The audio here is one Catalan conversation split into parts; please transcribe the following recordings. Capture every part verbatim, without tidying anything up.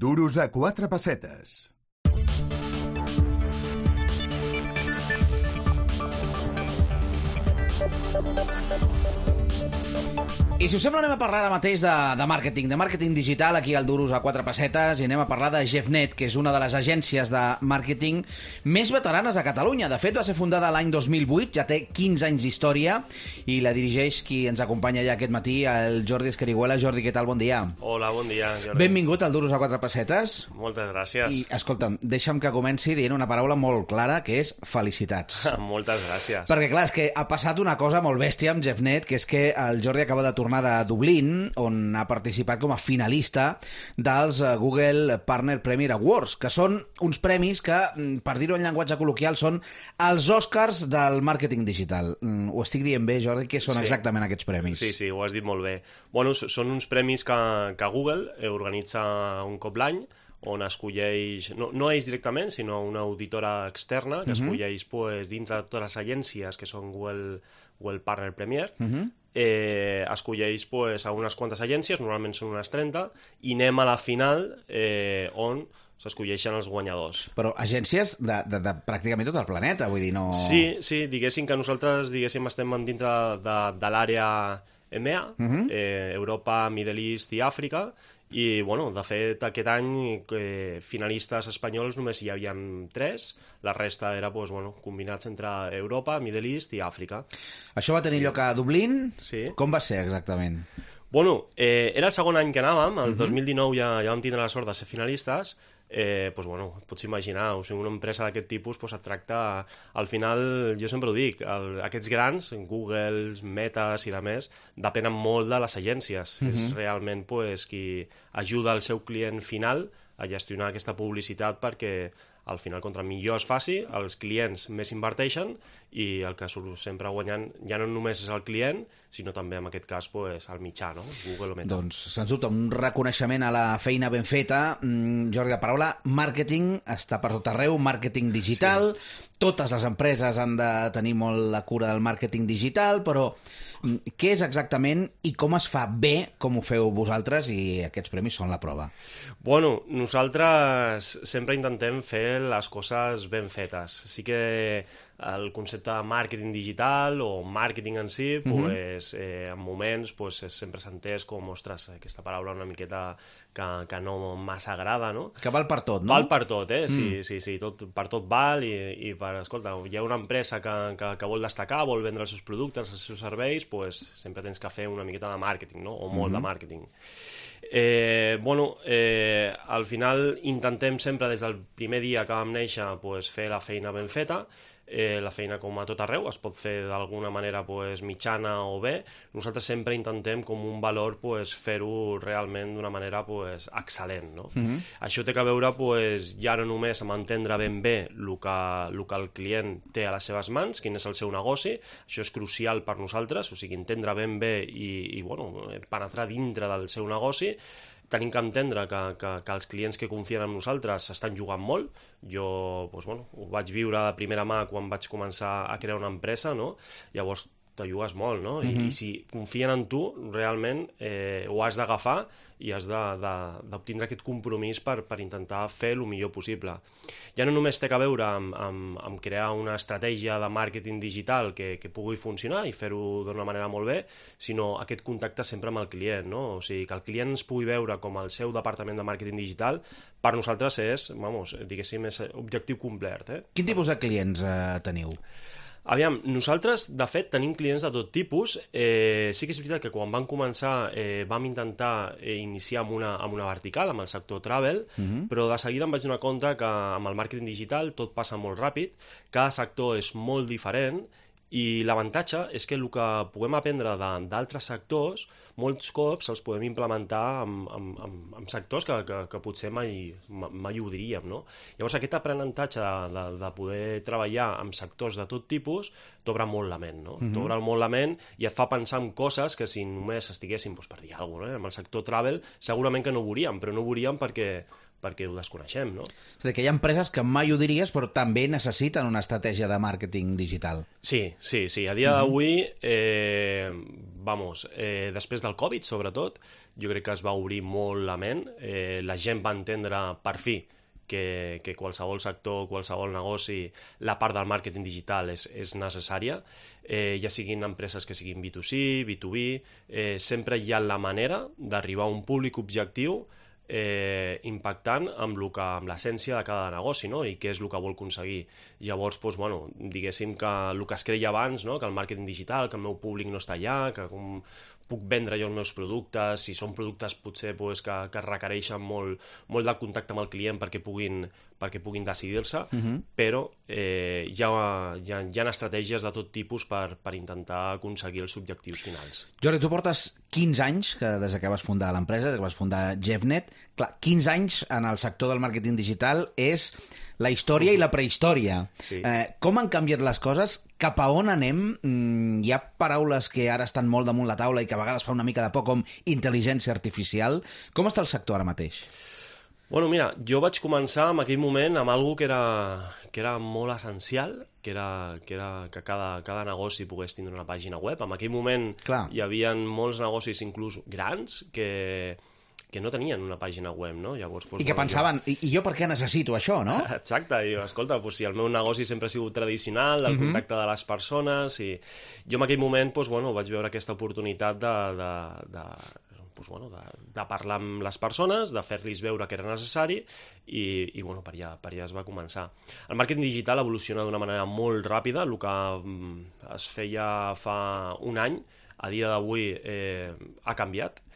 Duros a quatre pessetes. I si us sembla anem a parlar ara mateix de, de màrqueting, de màrqueting digital aquí al Duros a quatre pessetes i anem a parlar de GEFnet, que és una de les agències de màrqueting més veteranes a Catalunya. De fet, va ser fundada l'any dos mil vuit, ja té quinze anys d'història i la dirigeix qui ens acompanya ja aquest matí, el Jordi Escariguela. Jordi, què tal? Bon dia. Hola, bon dia, Jordi. Benvingut al Duros a quatre pessetes. Moltes gràcies. I, escolta'm, deixa'm que comenci dient una paraula molt clara, que és felicitats. Moltes gràcies. Perquè, clar, és que ha passat una cosa molt bèstia amb GEFnet, que és que el Jordi acaba de tornar de Dublín, on ha participat com a finalista dels Google Partner Premier Awards, que són uns premis que, per dir-ho en llenguatge col·loquial, són els Oscars del màrqueting digital. Ho estic dient bé, Jordi? Què són sí. exactament aquests premis? Sí, sí, ho has dit molt bé. Bueno, són uns premis que, que Google organitza un cop l'any, on escolleix, no, no ells directament, sinó una auditora externa, que uh-huh. escolleix pues, dintre de totes les agències que són Google, Google Partner Premier, uh-huh. eh, escolleix pues, a unes quantes agències, normalment són unes trenta, i anem a la final eh, on s'escolleixen els guanyadors. Però agències de, de, de pràcticament tot el planeta, vull dir, no... Sí, sí, diguéssim que nosaltres diguéssim, estem dintre de, de l'àrea E M E A, uh-huh. eh, Europa, Middle East i Àfrica, i, bueno, de fet, aquest any eh, finalistes espanyols només hi havia tres, la resta era, pues, bueno, combinats entre Europa, Middle East i Àfrica. Això va tenir lloc a Dublín? Sí. Com va ser exactament? Bueno, eh, era el segon any que anàvem, el uh-huh. dos mil dinou ja, ja vam tindre la sort de ser finalistes. Eh, pues, bueno, pots imaginar, o sigui, una empresa d'aquest tipus pues, et tracta, al final, jo sempre ho dic, el, aquests grans, Google, Metas i de més, depenen molt de les agències. Uh-huh. És realment pues, qui ajuda el seu client final a gestionar aquesta publicitat perquè al final, contra millor es faci, els clients més inverteixen i el que surt sempre guanyant ja no només és el client, sinó també, en aquest cas, pues, el mitjà, no? Google o Meta. Doncs, sens dubte, un reconeixement a la feina ben feta. Mm, Jordi, la paraula màrqueting està per tot arreu, màrqueting digital. Sí. Totes les empreses han de tenir molt la cura del màrqueting digital, però mm, què és exactament i com es fa bé, com ho feu vosaltres, i aquests premis són la prova? Bueno, nosaltres sempre intentem fer les coses ben fetes. Sí que el concepte de màrqueting digital o màrqueting en si, uh-huh. pues, eh, en moments pues, sempre s'ha entès com, ostres, aquesta paraula una miqueta que, que no massa agrada, no? Que val per tot, no? Val per tot, eh? Mm. Sí, sí, sí, tot, per tot val i, i per, escolta, hi ha una empresa que, que, que vol destacar, vol vendre els seus productes, els seus serveis, pues, sempre tens que fer una miqueta de màrqueting, no? O molt mm-hmm. de màrqueting. Eh, bueno, eh, al final intentem sempre des del primer dia que vam néixer pues, fer la feina ben feta. Eh, la feina com a tot arreu es pot fer d'alguna manera pues, mitjana o bé. Nosaltres sempre intentem com un valor pues, fer-ho realment d'una manera pues, excel·lent, no? Mm-hmm. Això té que veure pues, ja no només amb entendre ben bé el que, el que el client té a les seves mans, quin és el seu negoci. Això és crucial per nosaltres, o sigui, entendre ben bé i, i bueno, penetrar dintre del seu negoci. Tenim que entendre que, que, que els clients que confien en nosaltres estan jugant molt. Jo doncs, bueno, ho vaig viure de primera mà quan vaig començar a crear una empresa, no? Llavors te jugues molt, no? I, mm-hmm. i si confien en tu, realment eh, ho has d'agafar i has d'obtindre aquest compromís per, per intentar fer el millor possible. Ja no només té que veure amb, amb, amb crear una estratègia de màrqueting digital que, que pugui funcionar i fer-ho d'una manera molt bé, sinó aquest contacte sempre amb el client, no? O sigui, que el client ens pugui veure com el seu departament de màrqueting digital, per nosaltres és, vamos, diguéssim, és objectiu complet. Eh? Quin tipus de clients eh, teniu? Aviam, nosaltres, de fet, tenim clients de tot tipus. Eh, sí que és veritat que quan vam començar eh, vam intentar eh, iniciar amb una, amb una vertical, amb el sector travel, uh-huh. però de seguida em vaig donar compte que amb el màrqueting digital tot passa molt ràpid, cada sector és molt diferent i l'avantatge és que el que puguem aprendre d'altres sectors, molts cops els podem implementar en, en, en, en sectors que, que, que potser mai, mai ho diríem, no? Llavors aquest aprenentatge de, de, de poder treballar amb sectors de tot tipus t'obre molt la ment, no? Mm-hmm. T'obre molt la ment i et fa pensar en coses que si només estiguéssim, doncs, per dir alguna cosa, no? En el sector travel segurament que no ho veuríem, però no ho veuríem perquè perquè ho desconeixem, no? És a dir, que hi ha empreses que mai ho diries, però també necessiten una estratègia de màrqueting digital. Sí, sí, sí. A dia uh-huh. d'avui eh, vamos, eh, després del Covid, sobretot, jo crec que es va obrir molt la ment, eh, la gent va entendre per fi que, que qualsevol sector, qualsevol negoci, la part del màrqueting digital és, és necessària, eh, ja siguin empreses que siguin B dos C, B dos B, eh, sempre hi ha la manera d'arribar a un públic objectiu eh, impactant amb, lo que, amb l'essència de cada negoci, no? I què és el que vol aconseguir. Llavors, doncs, bueno, diguéssim que el que es creia abans, no? Que el màrqueting digital, que el meu públic no està allà, que com puc vendre jo els meus productes, si són productes potser pues, que, que requereixen molt, molt de contacte amb el client perquè puguin, perquè puguin decidir-se, uh-huh. però eh, hi, ha, hi, ha, hi ha estratègies de tot tipus per, per intentar aconseguir els objectius finals. Jordi, tu portes quinze anys que, des que vas fundar l'empresa, des que vas fundar JeffNet. Clar, quinze anys en el sector del màrqueting digital és la història uh-huh. i la prehistòria. Sí. Eh, com han canviat les coses? Cap a on anem? Mm, hi ha paraules que ara estan molt damunt la taula i que a vegades fa una mica de por, com intel·ligència artificial. Com està el sector ara mateix? Bueno, mira, jo vaig començar en aquell moment amb algo que era, que era molt essencial, que era que, era que cada, cada negoci pogués tindre una pàgina web. En aquell moment Clar. Hi havia molts negocis, inclús grans, que... que no tenien una pàgina web, no? Llavors, doncs, I que bueno, pensaven, jo... i jo per què necessito això, no? Exacte, i escolta, doncs, si el meu negoci sempre ha sigut tradicional, del uh-huh. contacte de les persones, i jo en aquell moment doncs, bueno, vaig veure aquesta oportunitat de, de, de, doncs, bueno, de, de parlar amb les persones, de fer-los veure que era necessari, i, i bueno, per allà, per allà es va començar. El màrqueting digital evoluciona d'una manera molt ràpida, el que es feia fa un any, a dia d'avui eh, ha canviat,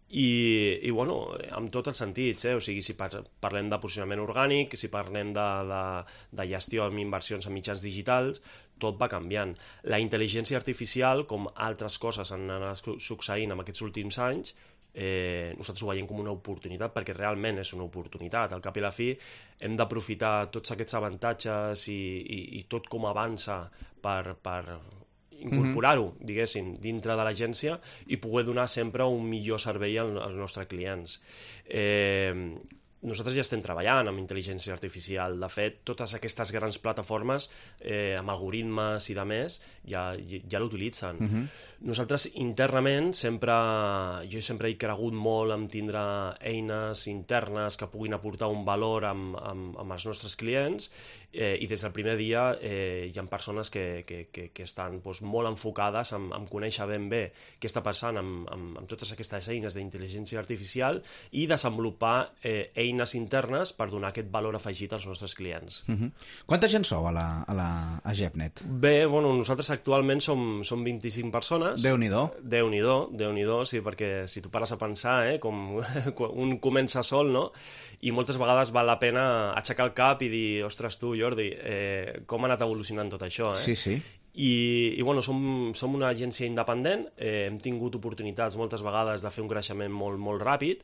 I, i bueno, amb tots els sentits, eh? O sigui, si par parlem de posicionament orgànic, si parlem de, de, de gestió amb inversions en mitjans digitals, tot va canviant. La intel·ligència artificial, com altres coses han anat succeint en aquests últims anys, eh, nosaltres ho veiem com una oportunitat, perquè realment és una oportunitat. Al cap i la fi hem d'aprofitar tots aquests avantatges i, i, i tot com avança per... per incorporar-ho, diguéssim, dintre de l'agència i poder donar sempre un millor servei als nostres clients. Eh, nosaltres ja estem treballant amb intel·ligència artificial. De fet, totes aquestes grans plataformes eh, amb algoritmes i de més ja, ja l'utilitzen. Uh-huh. Nosaltres internament sempre, jo sempre he cregut molt en tindre eines internes que puguin aportar un valor amb, amb, amb els nostres clients eh, i des del primer dia eh, hi ha persones que, que, que, que estan doncs, molt enfocades en, en conèixer ben bé què està passant amb, amb, amb totes aquestes eines d'intel·ligència artificial i desenvolupar eh, eines internes per donar aquest valor afegit als nostres clients. Uh-huh. Quanta gent sou a, la, a, la, a JeffNet? Bé, bueno, nosaltres actualment som, som vint-i-cinc persones. Déu-n'hi-do. Déu-n'hi-do, Déu-n'hi-do, sí, perquè si tu pares a pensar, eh, com un comença sol, no? I moltes vegades val la pena aixecar el cap i dir, ostres, tu, Jordi, eh, com ha anat evolucionant tot això, eh? Sí, sí. I, i bueno, som, som una agència independent, eh, hem tingut oportunitats moltes vegades de fer un creixement molt, molt ràpid.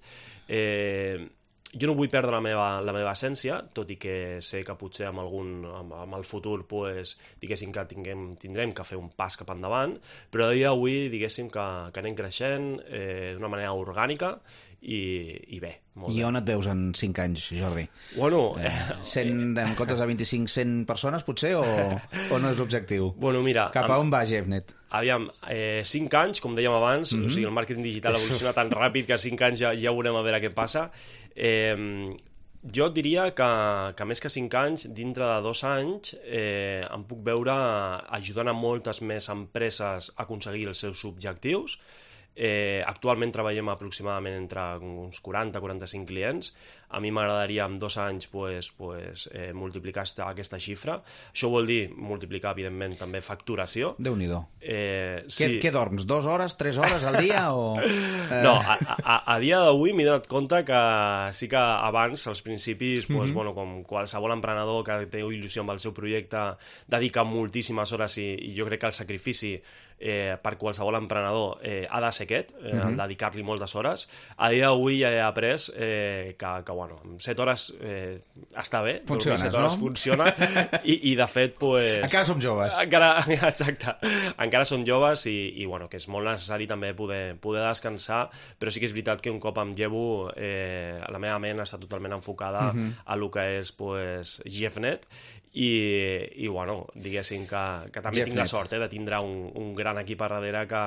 Eh, jo no vull perdre la meva, la meva essència, tot i que sé que potser amb, algun, amb, amb el futur pues, diguéssim que tinguem, tindrem que fer un pas cap endavant, però a dia d'avui diguéssim que, que anem creixent eh, d'una manera orgànica i, i bé. Molt I bé. on et veus en cinc anys, Jordi? Bueno... Eh, cent, en comptes de vint-i-cinc, cent persones, potser, o, o no és l'objectiu? Bueno, mira... Cap a on va JeffNet? Aviam, eh, cinc anys, com dèiem abans, mm-hmm. o sigui, el màrqueting digital evoluciona tan ràpid que cinc anys ja, ja veurem a veure què passa. Eh, jo et diria que, que més que cinc anys, dintre de dos anys, eh, em puc veure ajudant a moltes més empreses a aconseguir els seus objectius. Eh, actualment treballem aproximadament entre uns quaranta a quaranta-cinc clients. A mi m'agradaria en dos anys pues, pues, eh, multiplicar esta, aquesta xifra. Això vol dir multiplicar, evidentment, també facturació. Déu-n'hi-do. Eh, sí. Què, què dorms? Dues hores, tres hores al dia? O... Eh... No, a, a, a dia d'avui m'he donat compte que sí que abans, als principis, pues, mm-hmm. bueno, com qualsevol emprenedor que té il·lusió amb el seu projecte, dedica moltíssimes hores i, i jo crec que el sacrifici eh, per qualsevol emprenedor eh, ha de ser aquest, eh, mm-hmm. el dedicar-li moltes hores. A dia d'avui ja he après eh, que, que bueno, amb set hores eh, està bé, Funciones, set hores no? funciona i, i de fet pues, encara som joves encara, exacte, encara som joves i, i bueno, que és molt necessari també poder, poder descansar, però sí que és veritat que un cop em llevo eh, la meva ment està totalment enfocada mm-hmm. a lo que és pues, JeffNet i, i bueno, diguéssim que, que també JeffNet. tinc la sort eh, de tindre un, un gran equip a darrere que,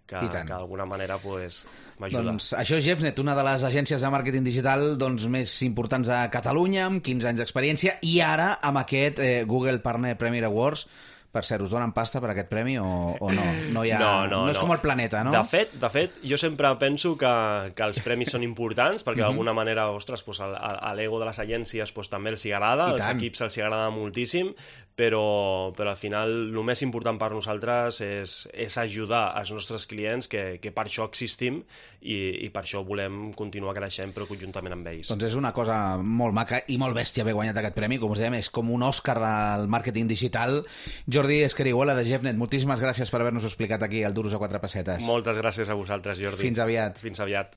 que, que d'alguna manera pues, m'ajuda. Doncs això és Jeffnet, una de les agències de màrqueting digital doncs, més importants de Catalunya, amb quinze anys d'experiència, i ara amb aquest eh, Google Partner Premier Awards. Per cert, us donen pasta per aquest premi o, o no? No, hi ha, no, no, no és no. com el planeta, no? De fet, de fet jo sempre penso que, que els premis són importants perquè uh-huh. d'alguna manera, ostres, pues, a, a l'ego de les agències pues, també els hi agrada, als equips els hi agrada moltíssim, però, però al final el més important per nosaltres és, és ajudar els nostres clients, que, que per això existim i, i per això volem continuar creixent, però conjuntament amb ells. Doncs és una cosa molt maca i molt bèstia haver guanyat aquest premi, com us dèiem, és com un Òscar del màrqueting digital. Jordi Esquerihuela de Jeffnet, moltíssimes gràcies per haver-nos explicat aquí el Duros a quatre pessetes. Moltes gràcies a vosaltres, Jordi. Fins aviat. Fins aviat.